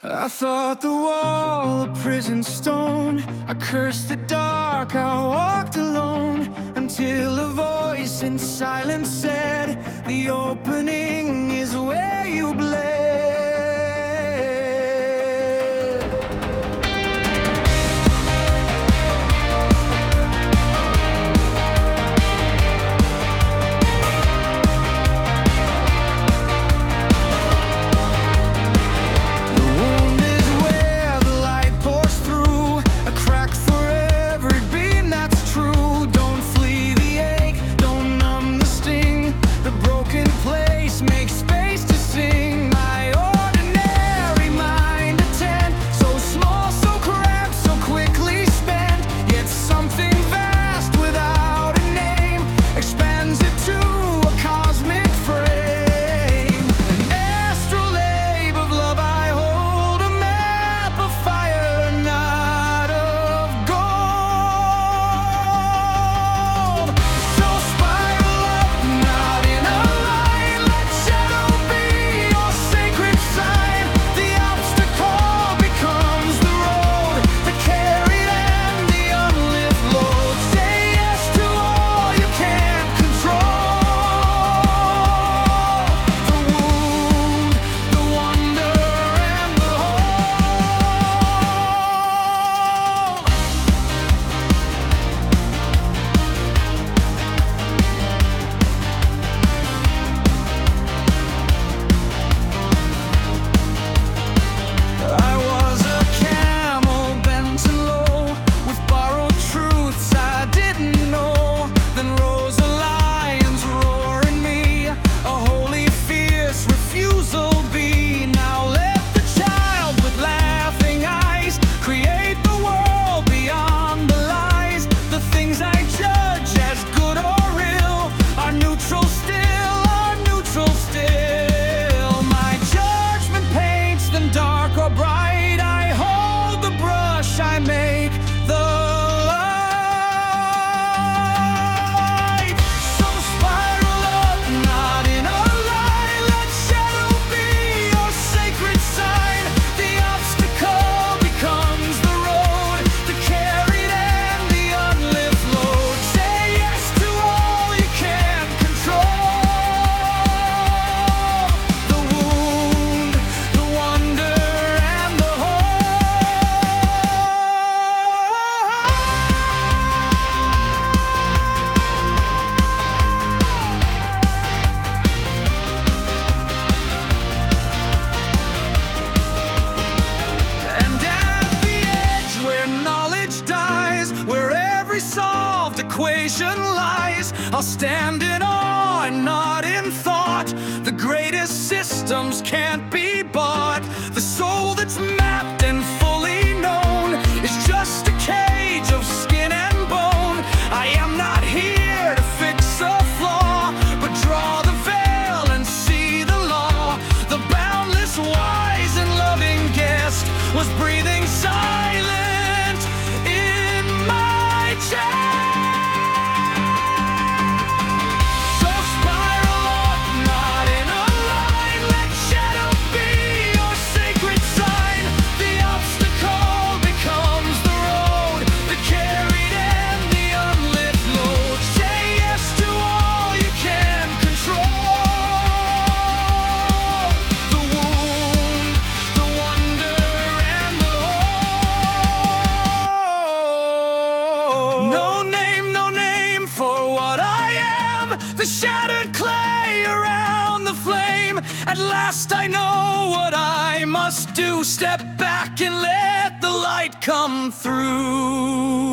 I thought the wall a prison stone. I cursed the dark, I walked alone, until a voice in silence said, the opening is where you bled. Equation lies. I'll stand in awe and not in thought. The greatest systems can't be bought. The soul that's mapped and fully known is just a cage of skin and bone. I am not here to fix a flaw, but draw the veil and see the law. The boundless, wise, and loving guest was breathing silent in my chest. The shattered clay around the flame. At last I know what I must do. Step back and let the light come through.